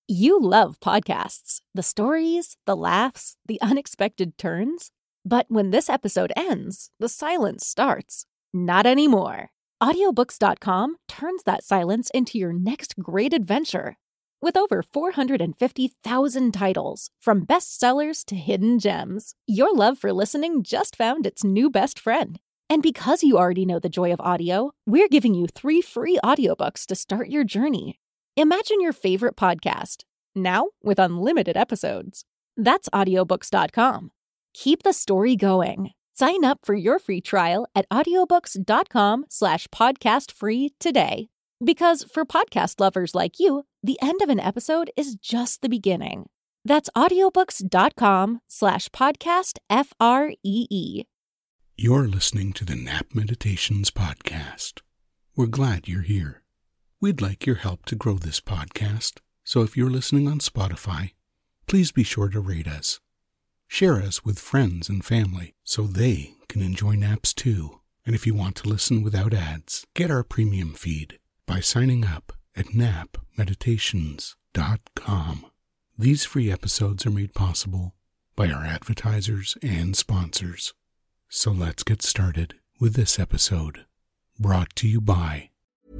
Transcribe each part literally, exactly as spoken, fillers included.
You love podcasts, the stories, the laughs, the unexpected turns. But when this episode ends, the silence starts. Not anymore. Audiobooks dot com turns that silence into your next great adventure. With over four hundred fifty thousand titles, from bestsellers to hidden gems, your love for listening just found its new best friend. And because you already know the joy of audio, we're giving you three free audiobooks to start your journey. Imagine your favorite podcast, now with unlimited episodes. That's audiobooks dot com. Keep the story going. Sign up for your free trial at audiobooks dot com slash podcast free today. Because for podcast lovers like you, the end of an episode is just the beginning. That's audiobooks dot com slash podcast F R E E. You're listening to the Nap Meditations podcast. We're glad you're here. We'd like your help to grow this podcast, so if you're listening on Spotify, please be sure to rate us. Share us with friends and family so they can enjoy naps too. And if you want to listen without ads, get our premium feed by signing up at nap meditations dot com. These free episodes are made possible by our advertisers and sponsors. So let's get started with this episode, brought to you by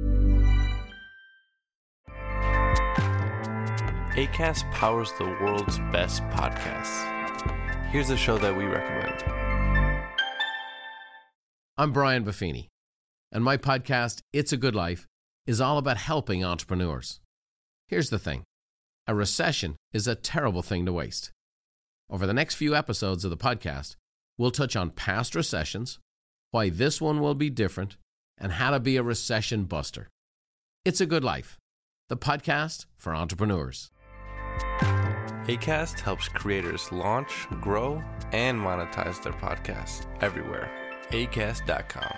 Acast powers the world's best podcasts. Here's a show that we recommend. I'm Brian Buffini, and my podcast, It's a Good Life, is all about helping entrepreneurs. Here's the thing. A recession is a terrible thing to waste. Over the next few episodes of the podcast, we'll touch on past recessions, why this one will be different, and how to be a recession buster. It's a Good Life, the podcast for entrepreneurs. Acast helps creators launch, grow, and monetize their podcasts everywhere. acast dot com.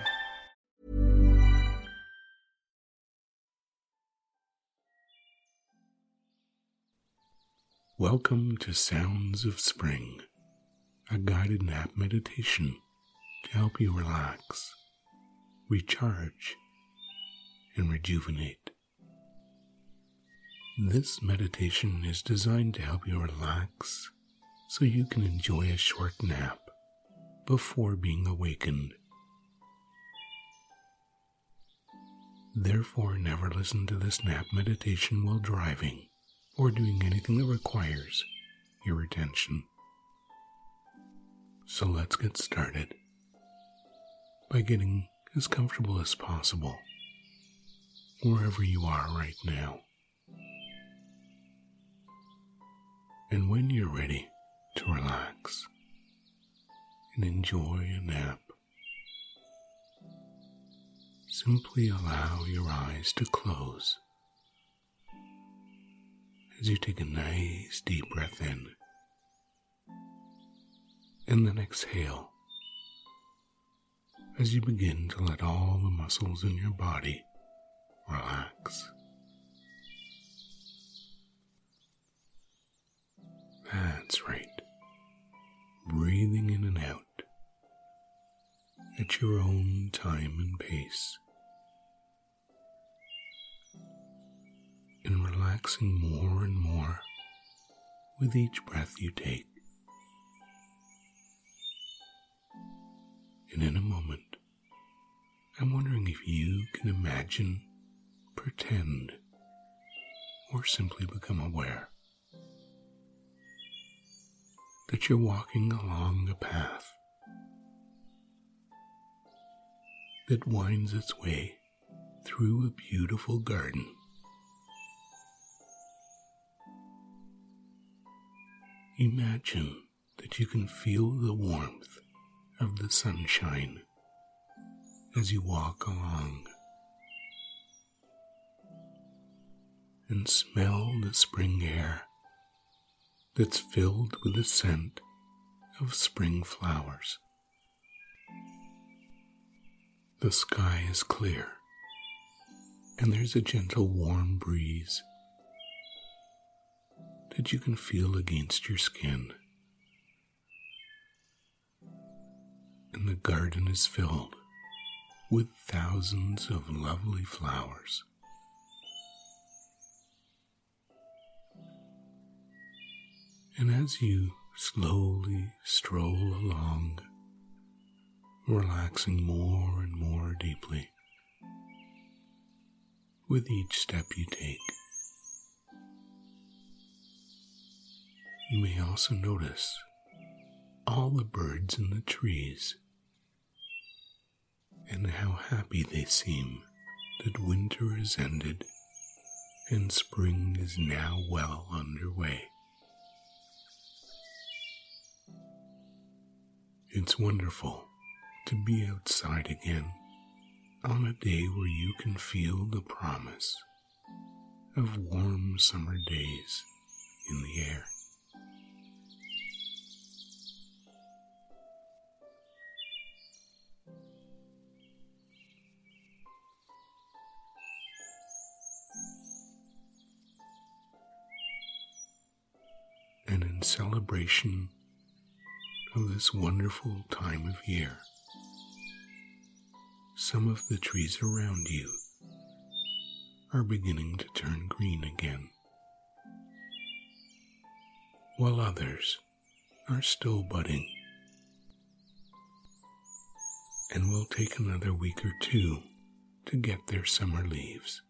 Welcome to Sounds of Spring, a guided nap meditation to help you relax, recharge, and rejuvenate. This meditation is designed to help you relax so you can enjoy a short nap before being awakened. Therefore, never listen to this nap meditation while driving or doing anything that requires your attention. So let's get started by getting as comfortable as possible wherever you are right now. And when you're ready to relax and enjoy a nap, simply allow your eyes to close as you take a nice deep breath in and then exhale as you begin to let all the muscles in your body relax. That's right. Breathing in and out at your own time and pace. And relaxing more and more with each breath you take. And in a moment, I'm wondering if you can imagine, pretend, or simply become aware that you're walking along a path that winds its way through a beautiful garden. Imagine that you can feel the warmth of the sunshine as you walk along, and smell the spring air that's filled with the scent of spring flowers. The sky is clear, and there's a gentle warm breeze that you can feel against your skin. And the garden is filled with thousands of lovely flowers. And as you slowly stroll along, relaxing more and more deeply with each step you take, you may also notice all the birds in the trees and how happy they seem that winter is ended and spring is now well underway. It's wonderful to be outside again on a day where you can feel the promise of warm summer days in the air. And in celebration of this wonderful time of year, some of the trees around you are beginning to turn green again, while others are still budding and will take another week or two to get their summer leaves.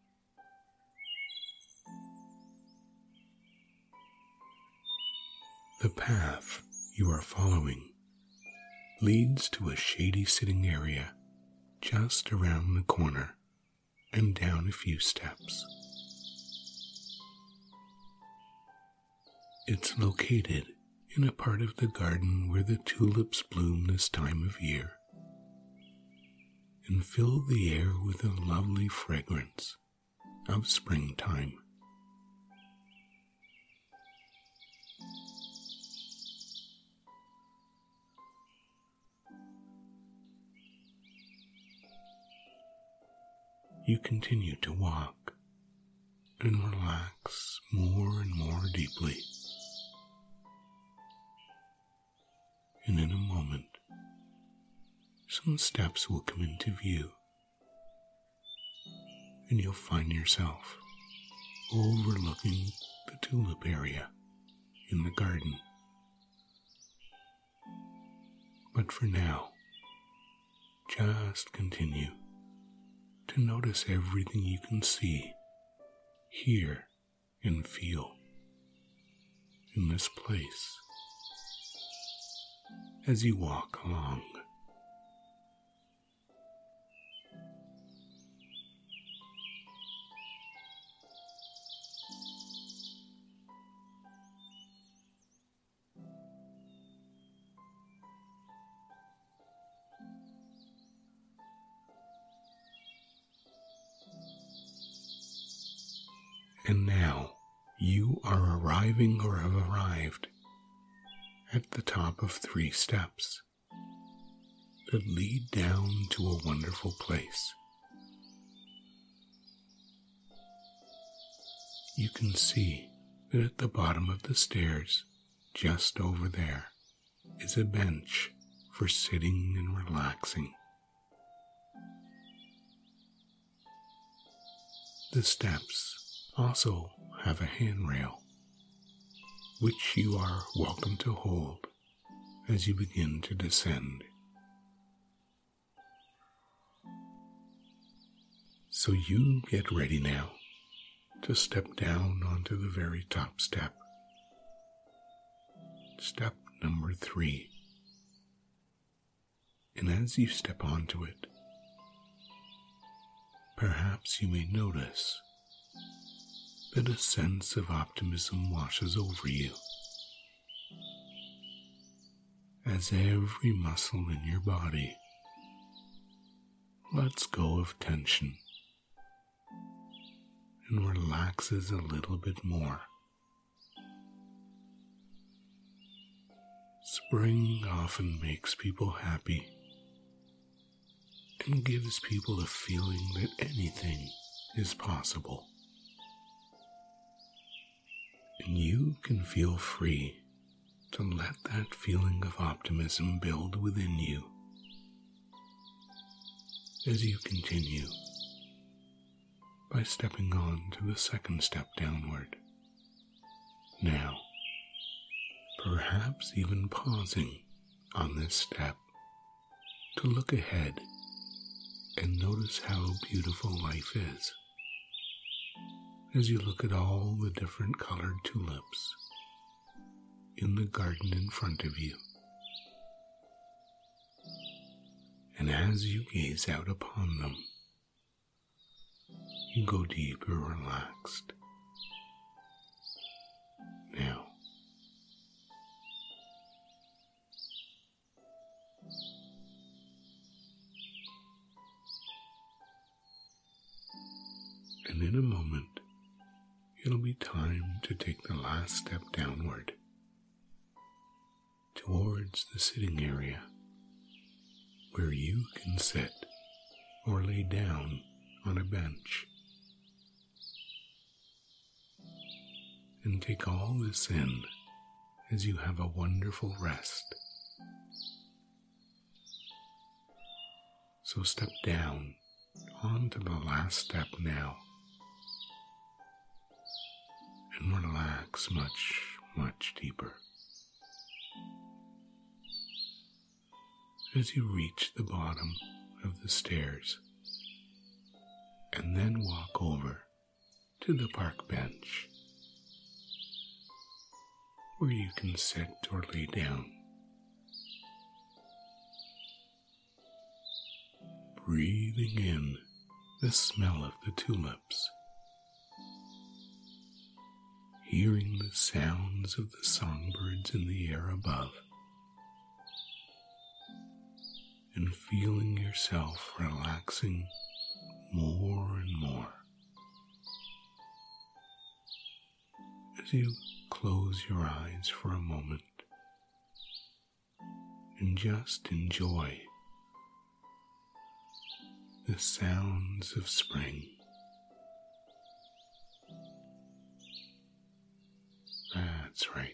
The path you are following leads to a shady sitting area just around the corner and down a few steps. It's located in a part of the garden where the tulips bloom this time of year and fill the air with a lovely fragrance of springtime. You continue to walk and relax more and more deeply. And in a moment, some steps will come into view, and you'll find yourself overlooking the tulip area in the garden. But for now, just continue to notice everything you can see, hear, and feel in this place as you walk along. And now you are arriving or have arrived at the top of three steps that lead down to a wonderful place. You can see that at the bottom of the stairs, just over there, is a bench for sitting and relaxing. The steps also have a handrail, which you are welcome to hold as you begin to descend. So you get ready now to step down onto the very top step. Step number three. And as you step onto it, perhaps you may notice that a sense of optimism washes over you as every muscle in your body lets go of tension and relaxes a little bit more. Spring often makes people happy and gives people a feeling that anything is possible. And you can feel free to let that feeling of optimism build within you as you continue by stepping on to the second step downward. Now, perhaps even pausing on this step to look ahead and notice how beautiful life is as you look at all the different colored tulips in the garden in front of you. And as you gaze out upon them, you go deeper relaxed. Now, and in a moment, it'll be time to take the last step downward towards the sitting area where you can sit or lay down on a bench and take all this in as you have a wonderful rest. So step down onto the last step now and relax much, much deeper. As you reach the bottom of the stairs and then walk over to the park bench where you can sit or lay down. Breathing in the smell of the tulips, hearing the sounds of the songbirds in the air above, and feeling yourself relaxing more and more as you close your eyes for a moment and just enjoy the sounds of spring. That's right.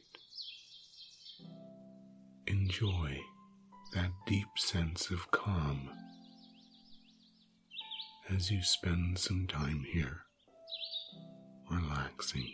Enjoy that deep sense of calm as you spend some time here relaxing.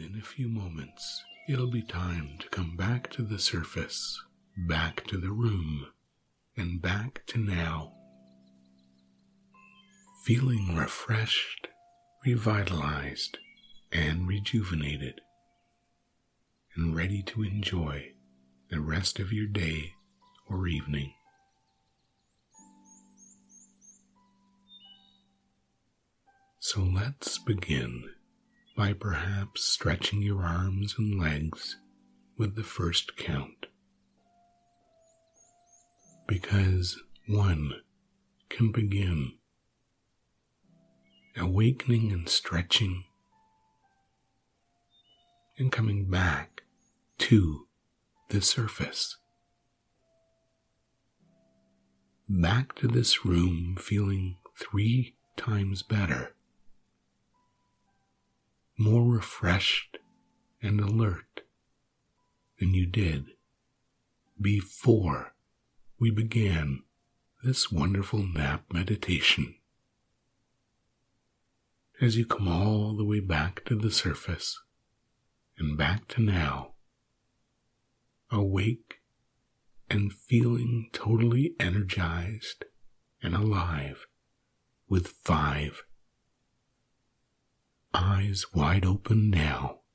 in a few moments, it'll be time to come back to the surface, back to the room, and back to now. Feeling refreshed, revitalized, and rejuvenated, and ready to enjoy the rest of your day or evening. So let's begin by perhaps stretching your arms and legs with the first count, because one can begin awakening and stretching and coming back to the surface, back to this room feeling three times better, more refreshed and alert than you did before we began this wonderful nap meditation. As you come all the way back to the surface and back to now, awake and feeling totally energized and alive with five. Eyes wide open now.